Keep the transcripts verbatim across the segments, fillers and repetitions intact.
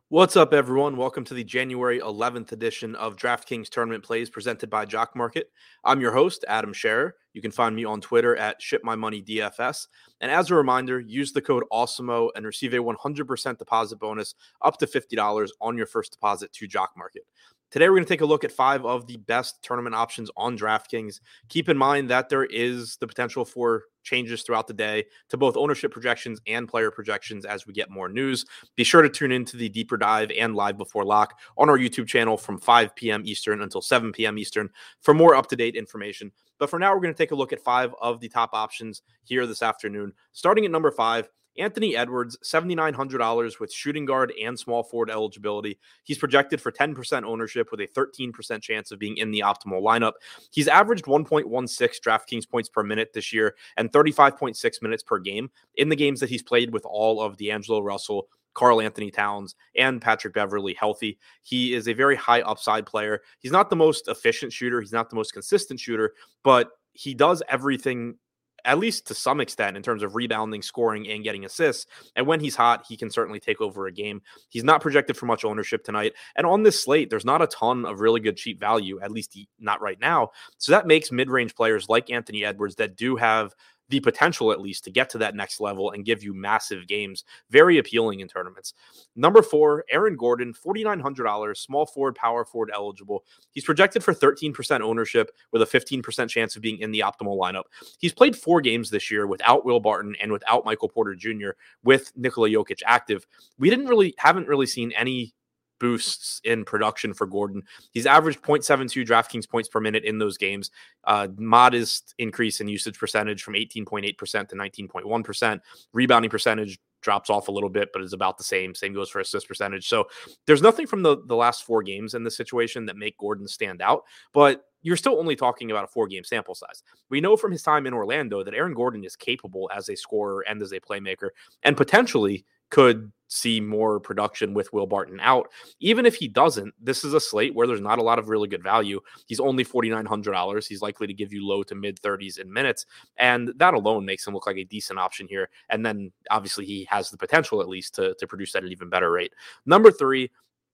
What's up, everyone? Welcome to the January eleventh edition of DraftKings Tournament Plays presented by Jock Market. I'm your host, Adam Scherer. You can find me on Twitter at ShipMyMoneyDFS. And as a reminder, use the code AWESOMO and receive a one hundred percent deposit bonus up to fifty dollars on your first deposit to Jock Market. Today, we're going to take a look at five of the best tournament options on DraftKings. Keep in mind that there is the potential for changes throughout the day to both ownership projections and player projections as we get more news. Be sure to tune into the deeper dive and live before lock on our YouTube channel from five p.m. Eastern until seven p.m. Eastern for more up-to-date information. But for now, we're going to take a look at five of the top options here this afternoon. Starting at number five, Anthony Edwards, seven thousand nine hundred dollars with shooting guard and small forward eligibility. He's projected for ten percent ownership with a thirteen percent chance of being in the optimal lineup. He's averaged one point one six DraftKings points per minute this year and thirty-five point six minutes per game in the games that he's played with all of D'Angelo Russell, Karl Anthony Towns, and Patrick Beverley healthy. He is a very high upside player. He's not the most efficient shooter. He's not the most consistent shooter, but he does everything, at least to some extent, in terms of rebounding, scoring, and getting assists. And when he's hot, he can certainly take over a game. He's not projected for much ownership tonight. And on this slate, there's not a ton of really good cheap value, at least not right now. So that makes mid-range players like Anthony Edwards that do have the potential, at least, to get to that next level and give you massive games, very appealing in tournaments. Number four, Aaron Gordon, four thousand nine hundred dollars, small forward, power forward eligible. He's projected for thirteen percent ownership with a fifteen percent chance of being in the optimal lineup. He's played four games this year without Will Barton and without Michael Porter Junior with Nikola Jokic active. We didn't really, haven't really seen any boosts in production for Gordon. He's averaged zero point seven two DraftKings points per minute in those games. Uh, modest increase in usage percentage from eighteen point eight percent to nineteen point one percent. Rebounding percentage drops off a little bit, but is about the same. Same goes for assist percentage. So there's nothing from the, the last four games in this situation that make Gordon stand out, but you're still only talking about a four-game sample size. We know from his time in Orlando that Aaron Gordon is capable as a scorer and as a playmaker, and potentially could see more production with Will Barton out. Even if he doesn't, this is a slate where there's not a lot of really good value. He's only four thousand nine hundred dollars. He's likely to give you low to mid thirties in minutes, and that alone makes him look like a decent option here. And then obviously he has the potential at least to, to produce at an even better rate. Number three,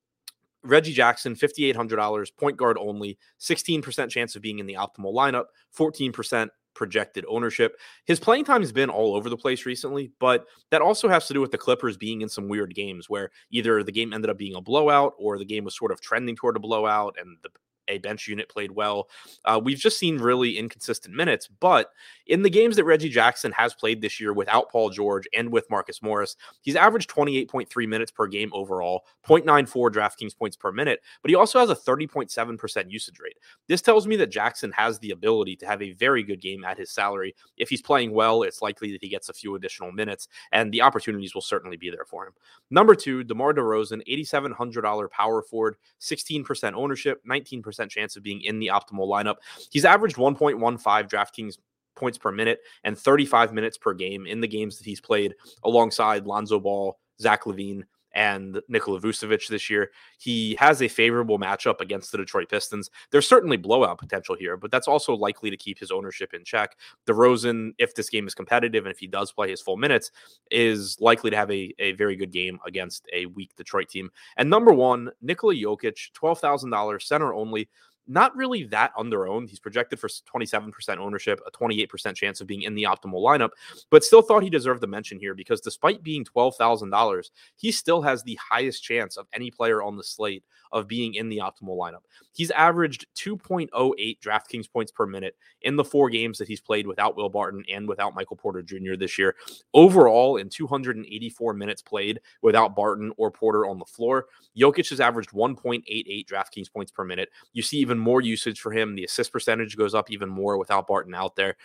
Reggie Jackson, five thousand eight hundred dollars, point guard only, sixteen percent chance of being in the optimal lineup, fourteen percent projected ownership. His playing time has been all over the place recently, but that also has to do with the Clippers being in some weird games where either the game ended up being a blowout or the game was sort of trending toward a blowout and the a bench unit played well. Uh, we've just seen really inconsistent minutes, but in the games that Reggie Jackson has played this year without Paul George and with Marcus Morris, he's averaged twenty-eight point three minutes per game overall, zero point nine four DraftKings points per minute, but he also has a thirty point seven percent usage rate. This tells me that Jackson has the ability to have a very good game at his salary. If he's playing well, it's likely that he gets a few additional minutes, and the opportunities will certainly be there for him. Number two, DeMar DeRozan, eight thousand seven hundred dollars power forward, sixteen percent ownership, nineteen percent chance of being in the optimal lineup. He's averaged one point one five DraftKings points per minute and thirty-five minutes per game in the games that he's played alongside Lonzo Ball, Zach LaVine, and Nikola Vucevic this year. He has a favorable matchup against the Detroit Pistons. There's certainly blowout potential here, but that's also likely to keep his ownership in check. DeRozan, if this game is competitive and if he does play his full minutes, is likely to have a, a very good game against a weak Detroit team. And number one, Nikola Jokic, twelve thousand dollars, center only. Not really that under-owned. He's projected for twenty-seven percent ownership, a twenty-eight percent chance of being in the optimal lineup, but still thought he deserved the mention here because despite being twelve thousand dollars, he still has the highest chance of any player on the slate of being in the optimal lineup. He's averaged two point oh eight DraftKings points per minute in the four games that he's played without Will Barton and without Michael Porter Junior this year. Overall, in two hundred eighty-four minutes played without Barton or Porter on the floor, Jokic has averaged one point eight eight DraftKings points per minute. You see even more usage for him. The assist percentage goes up even more without Barton out there.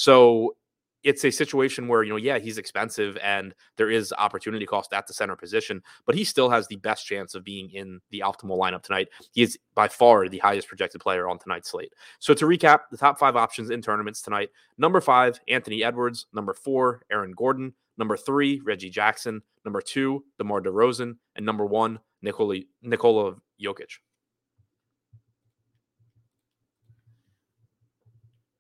So it's a situation where, you know, yeah, he's expensive and there is opportunity cost at the center position, but he still has the best chance of being in the optimal lineup tonight. He is by far the highest projected player on tonight's slate. So to recap, the top five options in tournaments tonight: number five, Anthony Edwards; number four, Aaron Gordon; number three, Reggie Jackson; number two, DeMar DeRozan; and number one, Nikola, Nikola Jokic.